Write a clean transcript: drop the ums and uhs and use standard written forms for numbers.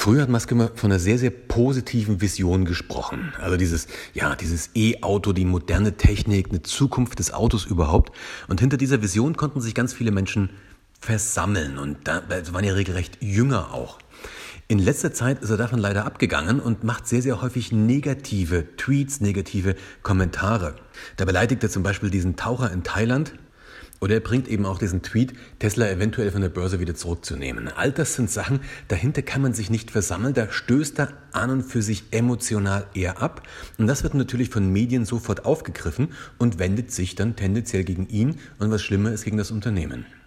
Früher hat Musk immer von einer sehr, sehr positiven Vision gesprochen. Also dieses E-Auto, die moderne Technik, eine Zukunft des Autos überhaupt. Und hinter dieser Vision konnten sich ganz viele Menschen versammeln. Und da waren ja regelrecht Jünger auch. In letzter Zeit ist er davon leider abgegangen und macht sehr, sehr häufig negative Tweets, negative Kommentare. Da beleidigt er zum Beispiel diesen Taucher in Thailand. Oder er bringt eben auch diesen Tweet, Tesla eventuell von der Börse wieder zurückzunehmen. All das sind Sachen, dahinter kann man sich nicht versammeln, da stößt er an und für sich emotional eher ab. Und das wird natürlich von Medien sofort aufgegriffen und wendet sich dann tendenziell gegen ihn und was schlimmer ist, gegen das Unternehmen.